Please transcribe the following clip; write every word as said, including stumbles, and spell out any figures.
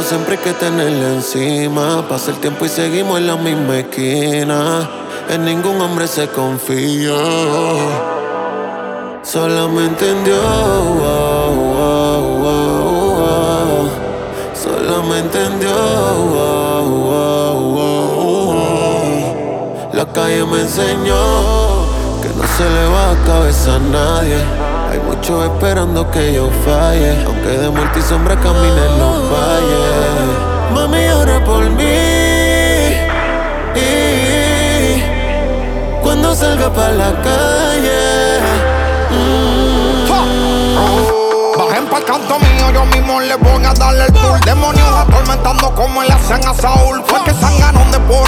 siempre hay que tenerla encima. Pasa el tiempo y seguimos en la misma esquina. En ningún hombre se confía. Solamente en Dios, oh, oh, oh, oh. Solamente en Dios, oh, oh, oh, oh. La calle me enseñó que no se le va a cabeza a nadie. Hay muchos esperando que yo falle, aunque de muerte y sombra camine en los valles. Mami, ora por mí y cuando salga pa' la calle. mm. Bajen pa'l canto mío, yo mismo le voy a darle el tour. Demonios atormentando como le hacen a Saúl. Fue que sangaron de por